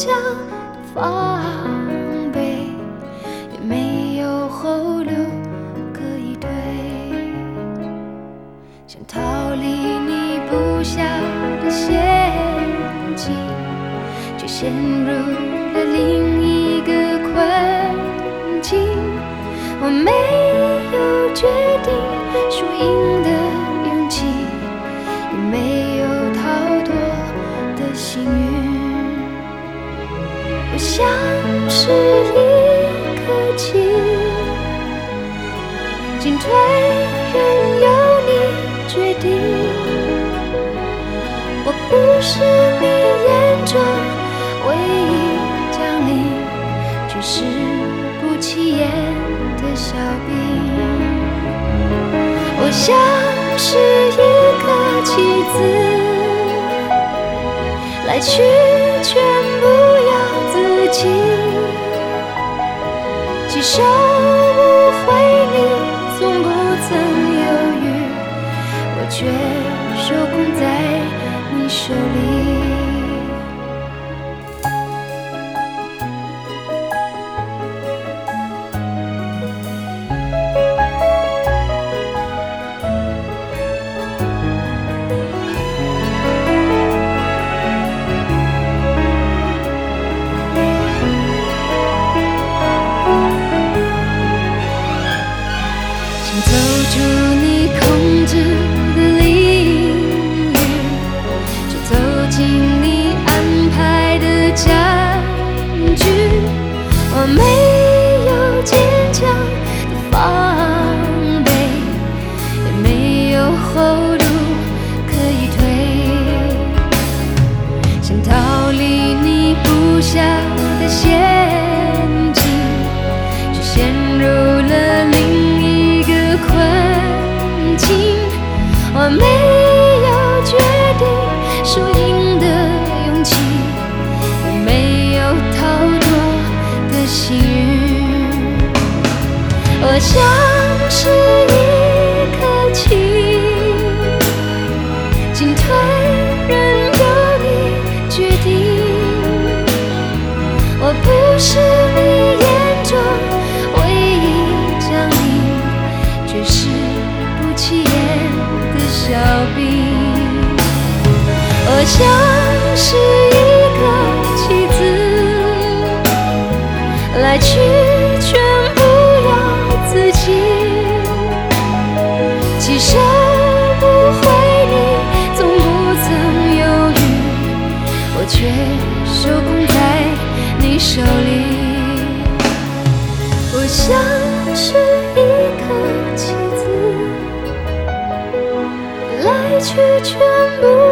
强的防备，也没有后路可以退。想逃离你布下的陷阱，却陷入了另一个困境。我没有决定输赢的勇气，也没有逃脱的幸运。我像是一颗棋，进退任由你决定。我不是你眼中唯一将领，却是不起眼的小兵。我像是一颗棋子，来去全不由自己，既收不回你，从不曾犹豫，我却受控在你手里。走出你控制的领域，去走进你安排的战局。我没有坚强的防备，也没有后路可以退。想逃离你布下的陷阱，却陷入了另一个困境。我没有决定输赢的勇气，也没有逃脱的幸运。我像是一颗棋，进退任由你决定。我不是你眼中唯一将领，却是不起眼的小兵。我像是一颗棋子，来去全不由自己，既收不回你，从不曾犹豫，我却受控在你手里。我像是一颗棋子，来去全不